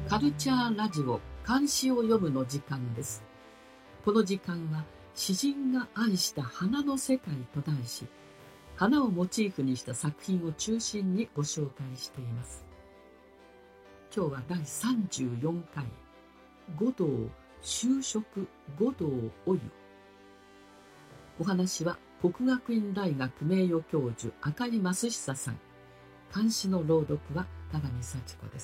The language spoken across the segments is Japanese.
カルチャーラジオ漢詩を読むの時間です。この時間は詩人が愛した花の世界と題し、花をモチーフにした作品を中心にご紹介しています。今日は第34回五道修飾五道お湯。お話は国学院大学名誉教授赤井益久さん。漢詩の朗読は田上幸子です。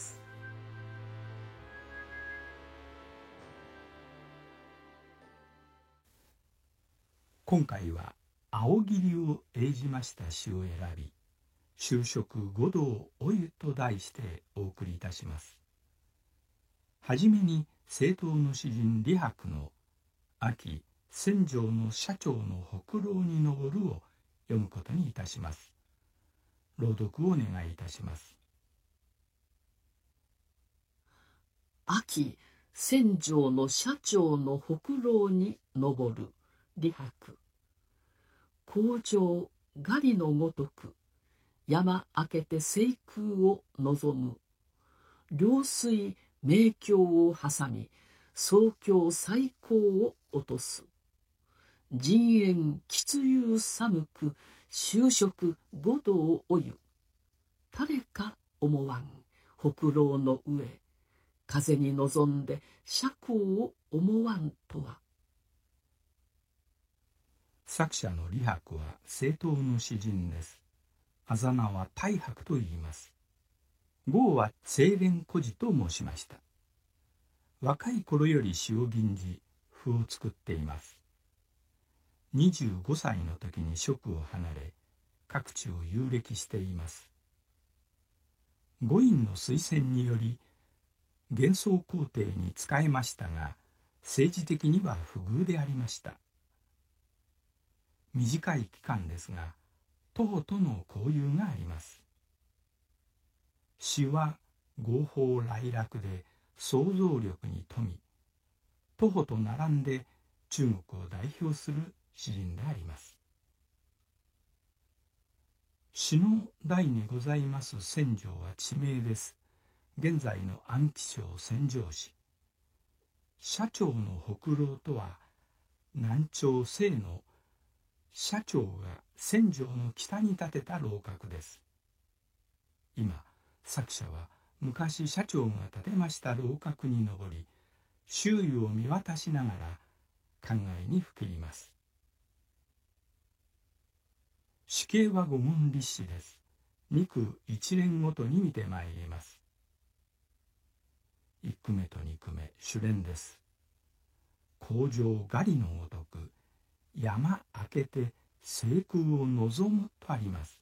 今回は青霧を映じました詩を選び、修飾五道お湯と題してお送りいたします。はじめに青唐の詩人李白の秋千条の社長の北楼に昇るを読むことにいたします。朗読をお願いいたします。 秋千条の社長の北楼に昇る李白。工場狩りのごとく山明けて西空を望む。陵水名橋を挟み総橋最高を落とす。陣営喫憂寒く修飾五道お湯。誰か思わん北楼の上。風に望んで社交を思わんとは。 作者の李白は青唐の詩人です。あざ名は太白と言います。号は清廉孤児と申しました。若い頃より詩を吟じ、譜を作っています。25歳の時に職を離れ、各地を遊歴しています。御院の推薦により、幻想皇帝に仕えましたが、政治的には不遇でありました。短い期間ですが、徒歩との交友があります。詩は豪放来楽で想像力に富み、徒歩と並んで中国を代表する詩人であります。詩の題にございます千条は地名です。現在の安徽省千条市。社長の北楼とは、南朝西の社長が千条の北に建てた楼閣です。今、作者は昔社長が建てました楼閣に登り、周囲を見渡しながら考えにふけります。詩形は五言律詩です。二句一連ごとに見てまいります。一句目と二句目、主連です。工場狩りのごとく、山明けて西空を望むとあります。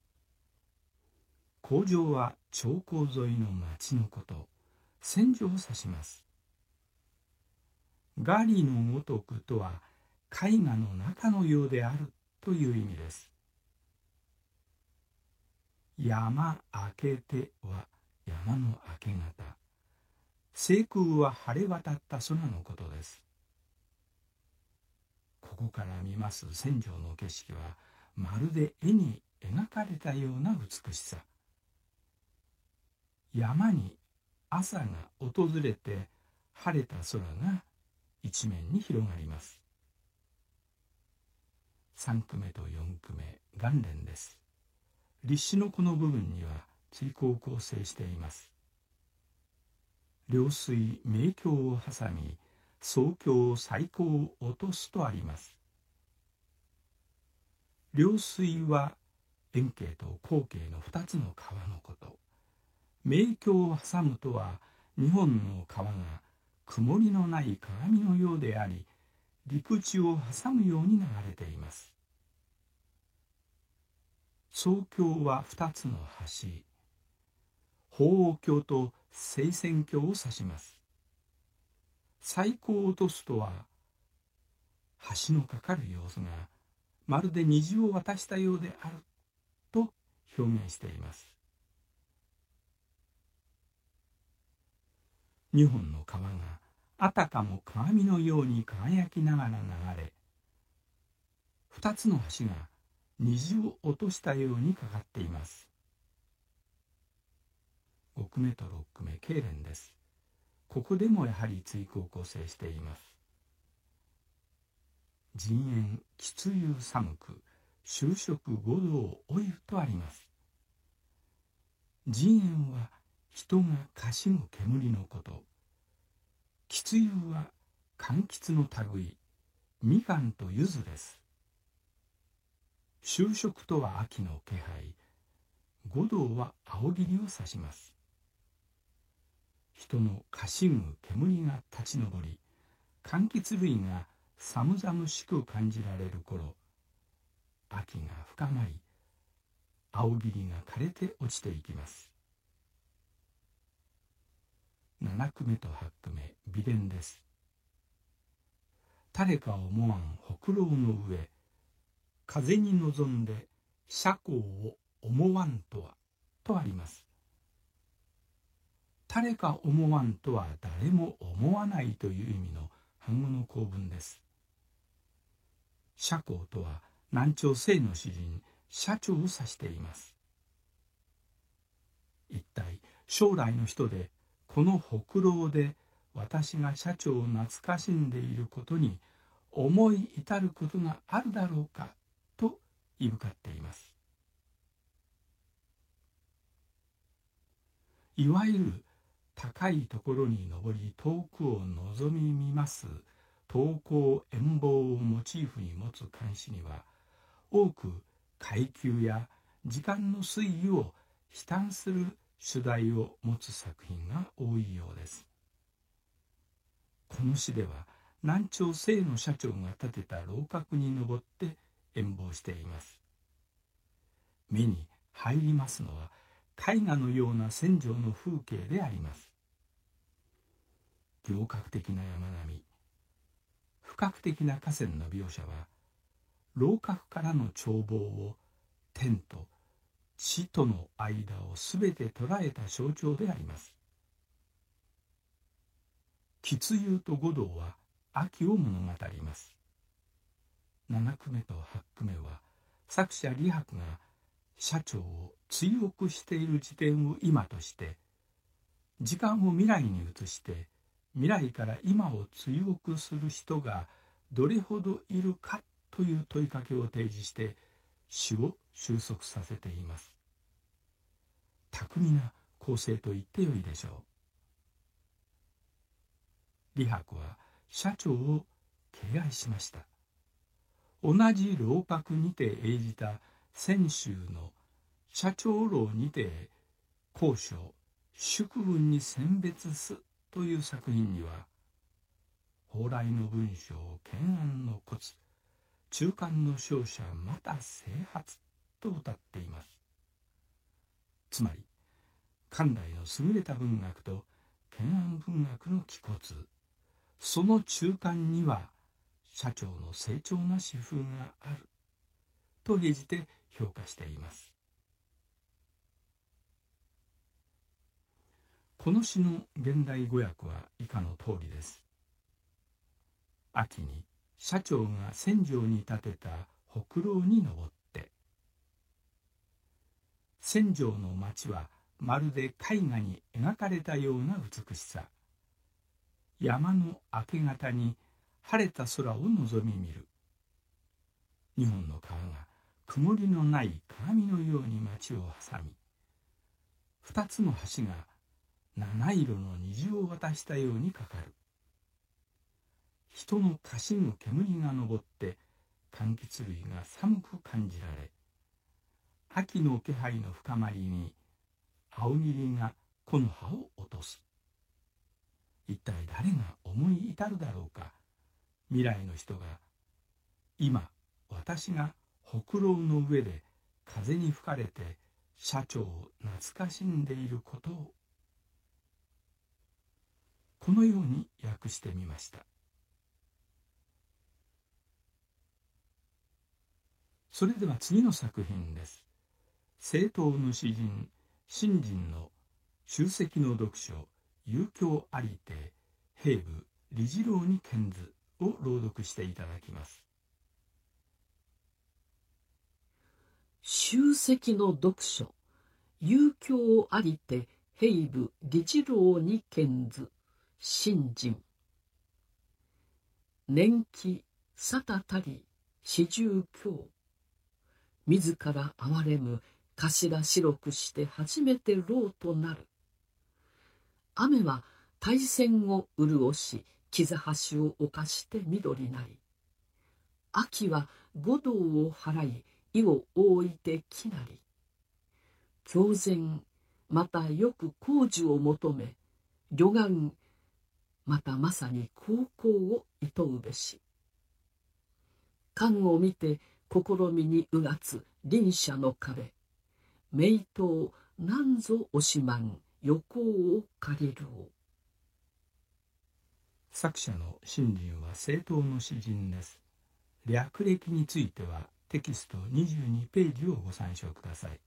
工場は長江沿いの町のこと、千条を指します。狩りのごとくとは、絵画の中のようであるという意味です。山明けては山の明け方、西空は晴れ渡った空のことです。ここから見ます千条の景色は、まるで絵に描かれたような美しさ。山に朝が訪れて晴れた空が一面に広がります。三句目と四句目、元連です。律詩のこの部分には追考を構成しています。陵水名橋を挟み総橋最高を落とすとあります。陵水は円形と後形の2つの川のこと。名橋を挟むとは、2本の川が曇りのない鏡のようであり、陸地を挟むように流れています。総橋は2つの橋、鳳凰橋と聖仙橋を指します。最高を落とすとは、橋のかかる様子がまるで虹を渡したようであると表現しています。2本の川があたかも鏡のように輝きながら流れ、2つの橋が虹を落としたようにかかっています。5句目と6句目、経連です。 ここでもやはり対句を構成しています。人煙きつゆ寒く、就職五道老いるとあります。人煙は人がかしぐ煙のこと。きつゆは柑橘の類、みかんと柚子です。就職とは秋の気配、五道は青霧を指します。人のかしぐ煙が立ち上り、柑橘類が寒々しく感じられる頃、秋が深まり、青霧が枯れて落ちていきます。7句目と8句目、美伝です。誰か思わんほくろの上、風に望んで車高を思わんとは、とあります。誰か思わんとは誰も思わないという意味の反語の構文です。車高とは南朝清の詩人、社長を指しています。一体将来の人で、このほくろで私が社長を懐かしんでいることに思い至ることがあるだろうかといぶかっています。いわゆる高いところに登り遠くを望み見ます東高遠望をモチーフに持つ漢詩には、多く階級や時間の推移を悲嘆する主題を持つ作品が多いようです。この詩では南朝清の社長が建てた楼閣に登って遠望しています。目に入りますのは絵画のような戦場の風景であります。行革的な山並み、不覚的な河川の描写は、楼閣からの眺望を天と地との間をすべて捉えた象徴であります。吉夕と五道は秋を物語ります。7句目と8句目は、作者李白が社長を追憶している時点を今として、時間を未来に移して未来から今を追憶する人がどれほどいるかという問いかけを提示して詩を収束させています。巧みな構成と言ってよいでしょう。李白は社長を敬愛しました。同じ楼閣にて演じた泉州の社長楼にて高所祝文に選別すという作品には、蓬莱の文章懸案の骨、中間の勝者また整髪と歌っています。つまり漢代の優れた文学と懸案文学の気骨、その中間には社長の精巧な詩風があると演じて評価しています。この詩の現代語訳は以下の通りです。秋に社長が戦場に建てたほくろに登って、戦場の町はまるで絵画に描かれたような美しさ。山の明け方に晴れた空を望み見る。日本の川が曇りのない鏡のように町を挟み、二つの橋が七色の虹を渡したようにかかる。人のかしぐ煙が上って柑橘類が寒く感じられ、秋の気配の深まりに青霧が木の葉を落とす。一体誰が思い至るだろうか。未来の人が今私がほくろの上で風に吹かれて社長を懐かしんでいることを、このように訳してみました。それでは次の作品です。政党の詩人信心の集積の読書遊興ありて平部李次郎に見図を朗読していただきます。 集積の読書遊興ありて平部李次郎に見図信心。年季沙汰たり四十強。自ら憐れむ頭白くして初めて蝋となる。雨は大泉を潤し、傷橋を侵して緑なり。秋は五道を払い、意を覆いて木なり。狂然、またよく工事を求め、旅願、またまさに高校を厭うべし。観を見て試みにうがつ輪車の壁。名刀なんぞ惜しまん、横行を借りるを。 作者の信心は正統の詩人です。略歴についてはテキスト22ページをご参照ください。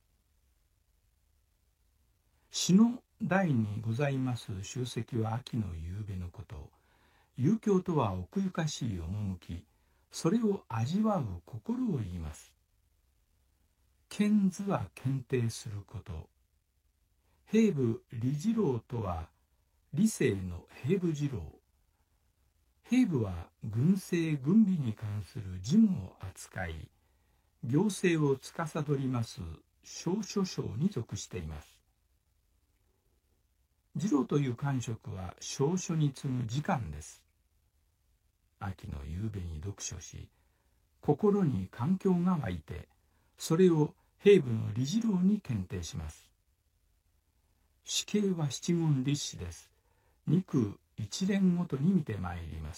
詩の題にございます集積は秋の夕べのこと。遊興とは奥ゆかしい趣、それを味わう心を言います。見図は検定すること。兵部理次郎とは理性の兵部次郎。兵部は軍政軍備に関する事務を扱い、行政を司ります小書省に属しています。次郎という官職は小書に次ぐ次官です。秋の夕べに読書し、心に環境が湧いて、それを兵部の理次郎に検定します。死刑は七言律詩です。二句一連ごとに見てまいります。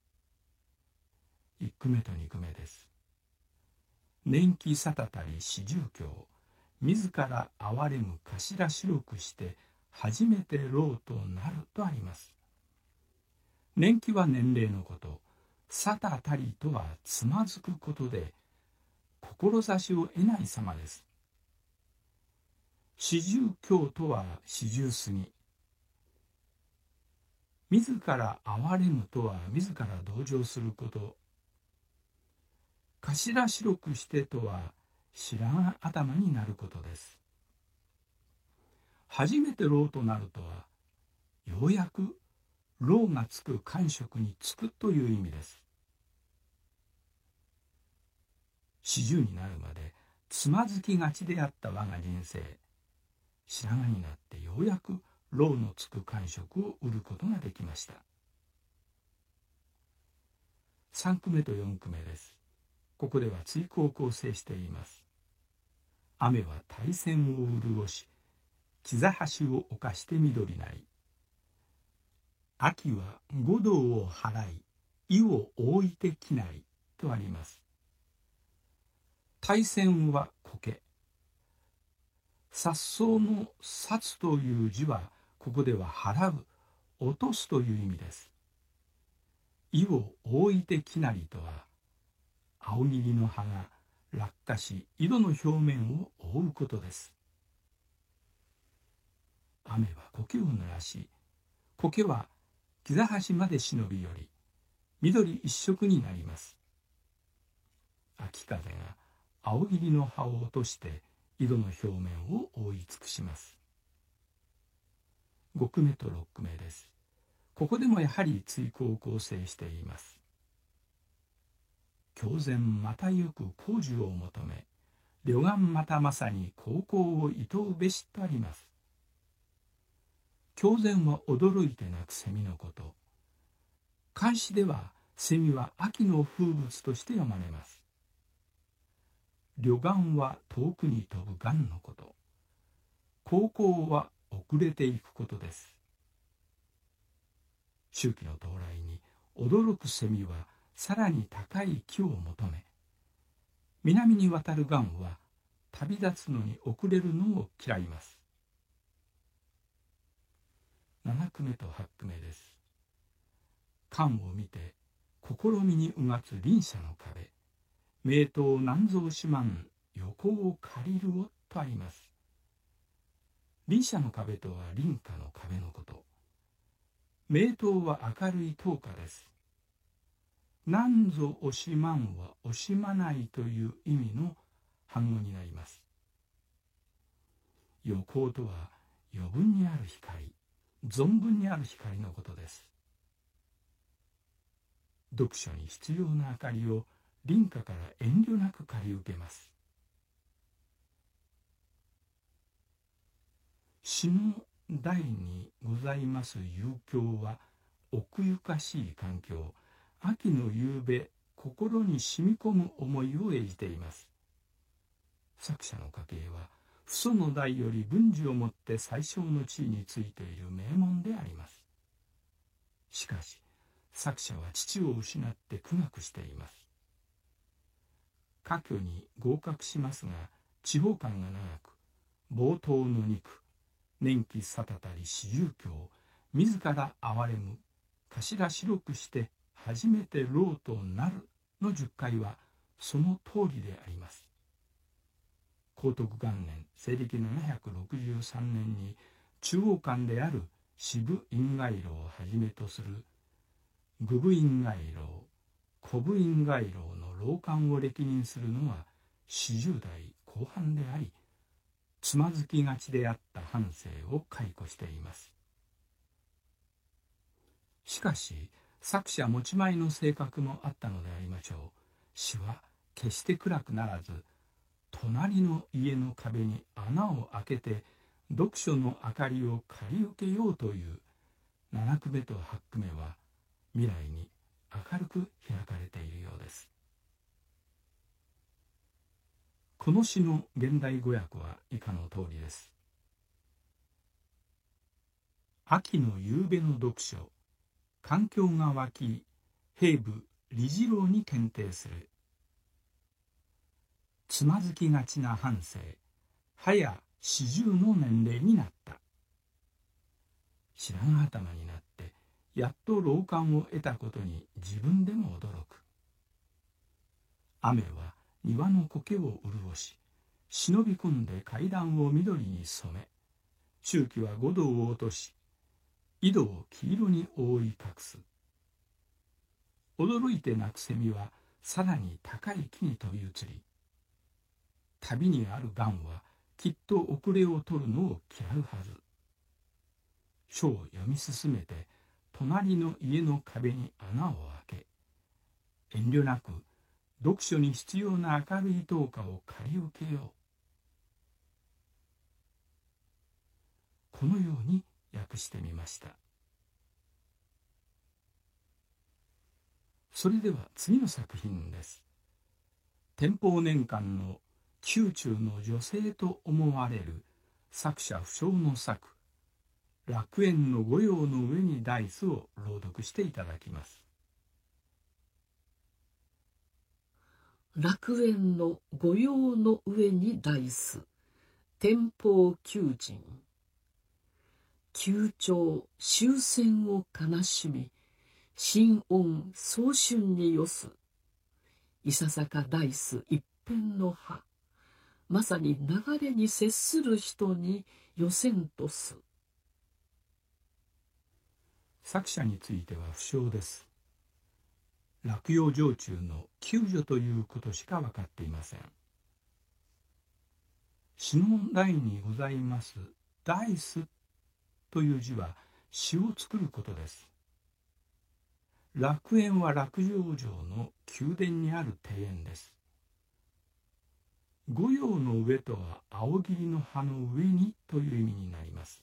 一句目と二句目です。年季沙汰たり四十強、自ら憐れむ頭白くして初めて蝋となるとあります。年季は年齢のこと、沙汰たりとはつまずくことで、志を得ない様です。四十強とは四十過ぎ。自ら憐れむとは自ら同情すること。頭白くしてとは白髪頭になることです。初めて蝋となるとは、ようやく蝋がつく官職につくという意味です。40になるまでつまずきがちであった我が人生、白髪になってようやく蝋のつく官職を得ることができました。3句目と4句目です。ここでは対句を構成しています。雨は大泉を潤し、膝橋を侵して緑なり。秋は五道を払い、意を覆いて木なりとあります。大泉は苔。颯爽の颯という字は、ここでは払う、落とすという意味です。意を覆いて木なりとは、青桐の葉が落下し、井戸の表面を覆うことです。雨は苔を濡らし、苔は膝端まで忍び寄り、緑一色になります。秋風が青桐の葉を落として井戸の表面を覆い尽くします。5句目と6句目です。ここでもやはり対句を構成しています。狂然またよく工事を求め、旅願またまさに高校を厭うべしとあります。狂然は驚いて鳴く蝉のこと。漢詩では蝉は秋の風物として読まれます。旅願は遠くに飛ぶ雁のこと。高校は遅れていくことです。秋季の到来に驚く蝉はさらに高い木を求め、南に渡る雁は旅立つのに遅れるのを嫌います。7句目と8句目です。観を見て試みにうがつ輪車の壁、名刀なんぞ惜しまん、横を借りるをとあります。輪車の壁とは輪下の壁のこと。名刀は明るい灯火です。なんぞ惜しまんは惜しまないという意味の反語になります。横とは余分にある光、 存分にある光のことです。読書に必要な明かりを隣家から遠慮なく借り受けます。詩の題にございます遊興は奥ゆかしい環境、秋の夕べ、心に染み込む思いを描じています。作者の家系は父祖の代より文治をもって最小の地位についている名門であります。しかし作者は父を失って苦学しています。科挙に合格しますが地方官が長く、冒頭の肉、年季沙汰たり四十教、自ら憐れむ、頭白くして初めて老となるの10回はその通りであります。皇徳元年西暦763年に中央官である支部院外郎をはじめとする愚部院外郎、古部院外郎の老官を歴任するのは40代後半であり、つまずきがちであった半生を回顧しています。しかし作者持ち前の性格もあったのでありましょう。詩は決して暗くならず、隣の家の壁に穴を開けて読書の明かりを借り受けようという7句目と8句目は未来に明るく開かれているようです。この詩の現代語訳は以下の通りです。秋の夕べの読書、環境が湧き、兵部理事郎に検定する。つまずきがちな半生、はや40の年齢になった。白髪頭になってやっと老官を得たことに自分でも驚く。雨は庭の苔を潤し、忍び込んで階段を緑に染め、周期は5度を落とし、井戸を黄色に覆い隠す。驚いて鳴くセミはさらに高い木に飛び移り、旅にある雁はきっと遅れを取るのを嫌うはず。書を読み進めて隣の家の壁に穴を開け、遠慮なく読書に必要な明るい灯火を借り受けよう。このように訳してみました。それでは次の作品です。天保年間の宮中の女性と思われる作者不詳の作、楽園の御用の上にダイスを朗読していただきます。 楽園の御用の上にダイス、天保宮人。宮長終戦を悲しみ、新恩早春によす。いささかダイス一辺の葉、まさに流れに接する人に寄せんとす。 作者については不詳です。落葉城中の救助ということしか分かっていません。詩の題にございますダイスという字は詩を作ることです。楽園は落葉城の宮殿にある庭園です。御用の上とは青桐の葉の上にという意味になります。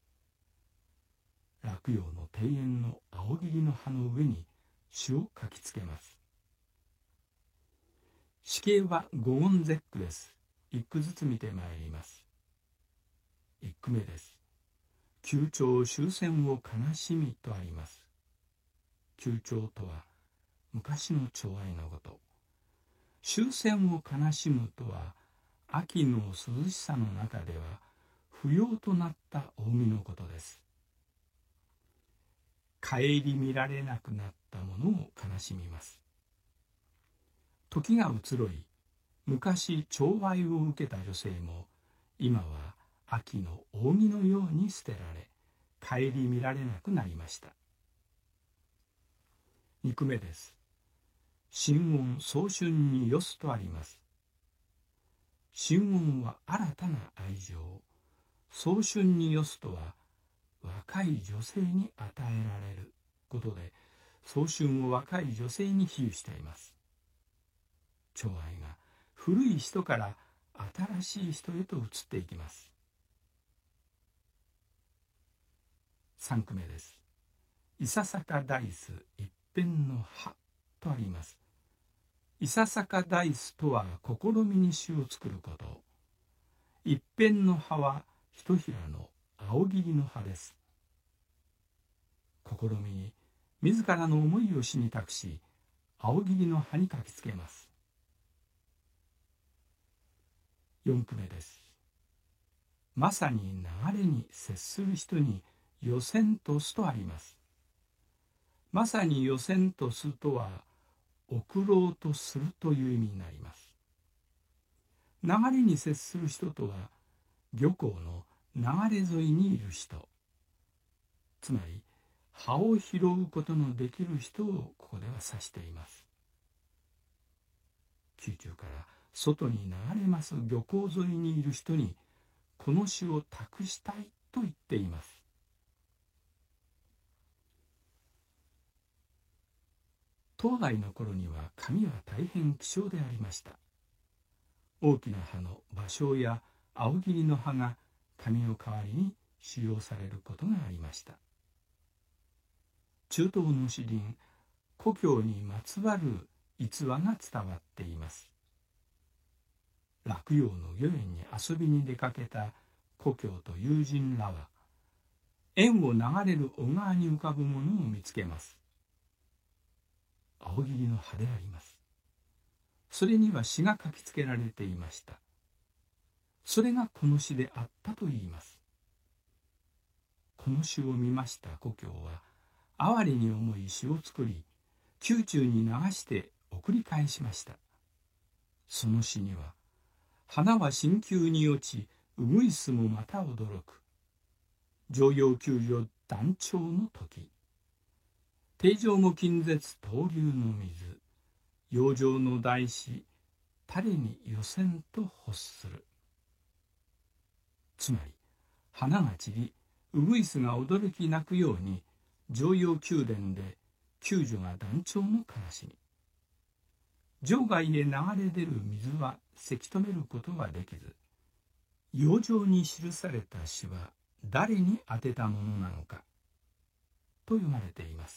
落葉の庭園の青桐の葉の上に詩を書きつけます。詩形は五音絶句です。一句ずつ見てまいります。一句目です。宮長終戦を悲しみとあります。宮長とは昔の寵愛のこと。終戦を悲しむとは秋の涼しさの中では不要となった扇のことです。顧みられなくなったものを悲しみます。時が移ろい、昔寵愛を受けた女性も今は秋の扇のように捨てられ、顧みられなくなりました。二句目です。新恩早春によすとあります。新恩は新たな愛情、早春によすとは若い女性に与えられることで、早春を若い女性に比喩しています。寵愛が古い人から新しい人へと移っていきます。3句目です。いささかダイス一辺の葉とあります。いささかダイスとは試みに詩を作ること。一辺の葉はひとひらの青桐の葉です。試みに自らの思いを詩に託し、青桐の葉に書きつけます。4句目です。まさに流れに接する人に寄せんとすとあります。まさに寄せんとすとは送ろうとするという意味になります。流れに接する人とは漁港の流れ沿いにいる人、つまり葉を拾うことのできる人をここでは指しています。宮中から外に流れます漁港沿いにいる人にこの詩を託したいと言っています。東大の頃には紙は大変希少でありました。大きな葉の芭蕉や青桐の葉が紙の代わりに使用されることがありました。中東の詩人、故郷にまつわる逸話が伝わっています。洛陽の御苑に遊びに出かけた故郷と友人らは、縁を流れる小川に浮かぶものを見つけます。青桐の葉であります。それには詩が書きつけられていました。それがこの詩であったといいます。この詩を見ました故郷は、哀れに思い詩を作り、宮中に流して送り返しました。その詩には、花は新球に落ち、うぐいすもまた驚く。常陽救助断腸の時。定常も近絶東流の水。洋上の大師、垂れに寄せんと欲する。つまり、花が散り、うぐいすが驚き泣くように、常陽宮殿で救助が断腸の悲しみ。城外へ流れ出る水はせき止めることはできず、洋上に記された詩は誰に宛てたものなのかと読まれています。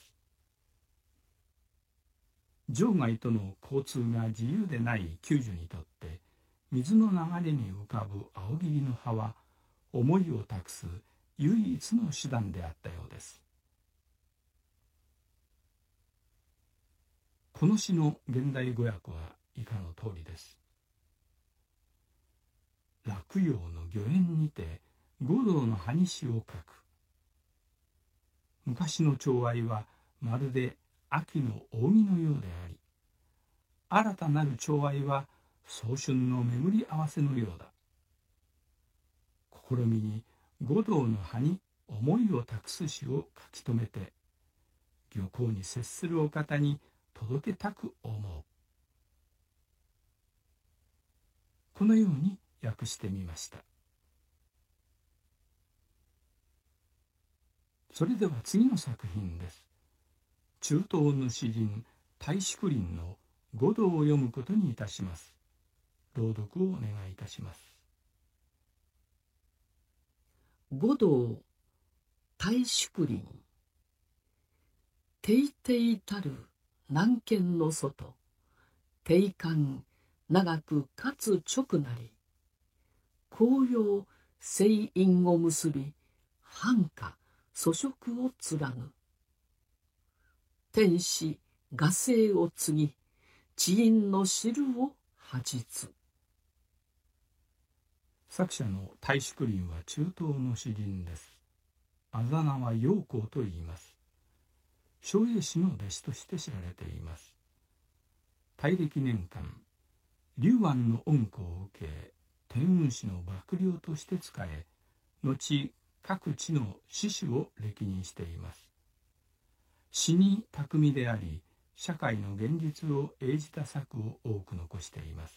城外との交通が自由でない宮女にとって、水の流れに浮かぶ青桐の葉は思いを託す唯一の手段であったようです。この詩の現代語訳は以下の通りです。洛陽の御苑にて五道の葉に詩を書く。昔の寵愛はまるで秋の扇のようであり、新たなる寵愛は早春の巡り合わせのようだ。試みに五道の葉に思いを託す詩を書き留めて、漁港に接するお方に届けたく思う。このように訳してみました。それでは次の作品です。中東の詩人太子林の五道を読むことにいたします。朗読をお願いいたします。 五道太子林。ていていたる南県の外、定冠長くかつ直なり、紅葉聖印を結び、繁華粗食を貫ぬ。天使画聖を継ぎ、知印の汁を恥実。 作者の太子林は中東の詩人です。あだ名は陽光と言います。荘永氏の弟子として知られています。大暦年間、龍安の恩顧を受け、天雲氏の幕僚として仕え、後各地の志士を歴任しています。詩に巧みであり、社会の現実を映じた作を多く残しています。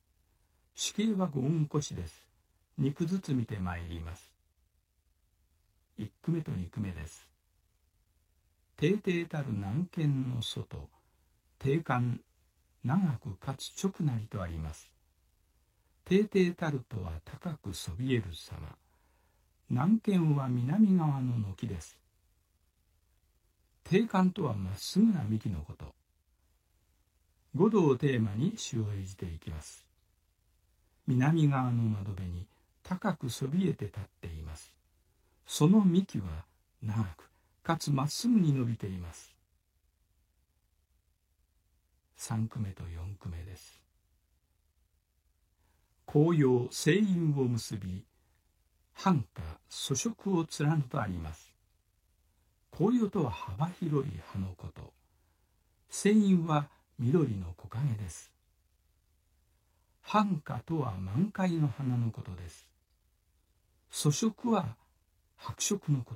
詩形は五音古詩です。2句ずつ見てまいります。 1句目と2句目です。定々たる南県の外、定冠長くかつ直なりとあります。定々たるとは高くそびえる様。南県は南側の軒です。定冠とはまっすぐな幹のこと。五道をテーマに詩を演じていきます。南側の窓辺に高くそびえて立っています。その幹は長くかつまっすぐに伸びています。3句目と4句目です。紅葉星雲を結び、繁花粗食を連ぬとあります。紅葉とは幅広い葉のこと。星雲は緑の木陰です。繁花とは満開の花のことです。粗食は白色のこと。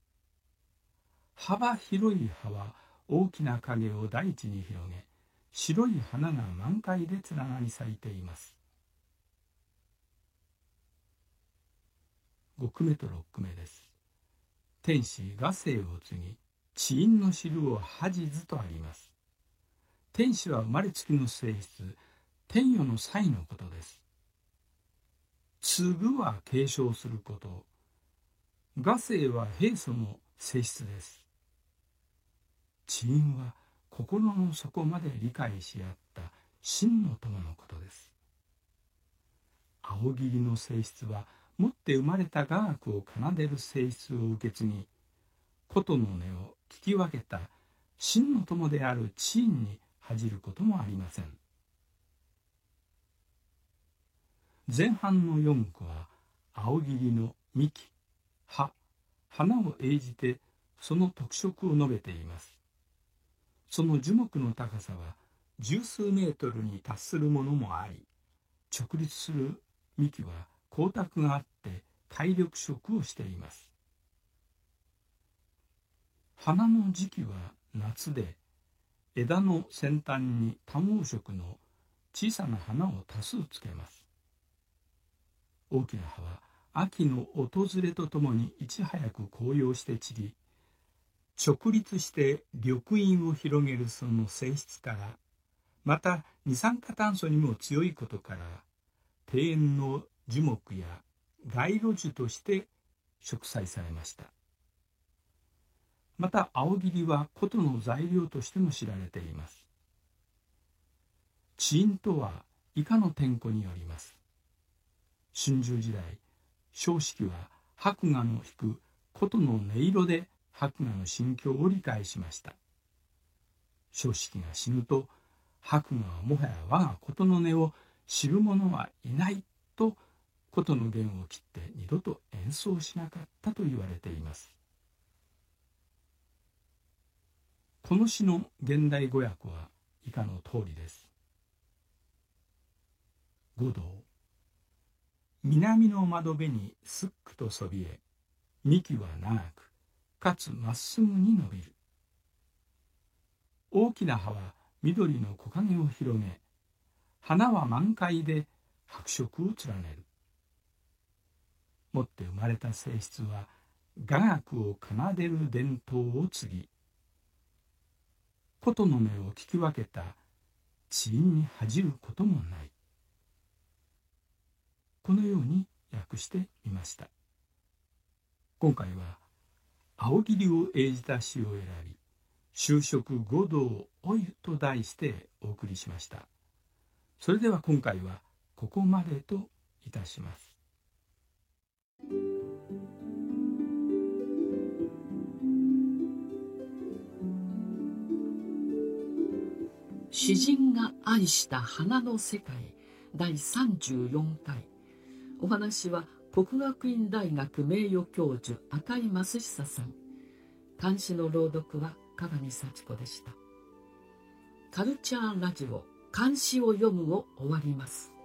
幅広い葉は大きな影を大地に広げ、白い花が満開で連なり咲いています。5句目と6句目です。天子画生を継ぎ、知因の汁を恥じずとあります。天子は生まれつきの性質、天与の際のことです。継ぐは継承すること。画生は平素の性質です。知因は心の底まで理解し合った真の友のことです。青桐の性質は持って生まれた雅楽を奏でる性質を受け継ぎ、琴の音を聞き分けた真の友である知因に恥じることもありません。前半の4句は青桐の幹、葉、花を演じてその特色を述べています。その樹木の高さは十数メートルに達するものもあり、直立する幹は光沢があって体力色をしています。花の時期は夏で、枝の先端に多毛色の小さな花を多数つけます。大きな葉は秋の訪れとともにいち早く紅葉して散り、直立して緑蔭を広げるその性質から、また二酸化炭素にも強いことから、庭園の樹木や街路樹として植栽されました。また青桐は琴の材料としても知られています。知因とは以下の典故によります。春秋時代、正式は伯牙の弾く琴の音色で伯牙の心境を理解しました。正式が死ぬと、伯牙はもはや我が琴の音を知る者はいないと琴の弦を切って二度と演奏しなかったと言われています。この詩の現代語訳は以下の通りです。五道、南の窓辺にすっくとそびえ、幹は長くかつまっすぐに伸びる。大きな葉は緑の木陰を広げ、花は満開で白色を連ねる。もって生まれた性質は雅楽を奏でる伝統を継ぎ、琴の音を聞き分けた知因に恥じることもない。このように訳してみました。今回は青桐を演じた詩を選び、修飾五道お湯と題してお送りしました。それでは今回はここまでといたします。 詩人が愛した花の世界第34回。お話は國學院大學名誉教授赤井益久さん。漢詩の朗読は鏡幸子でした。カルチャーラジオ漢詩を読むを終わります。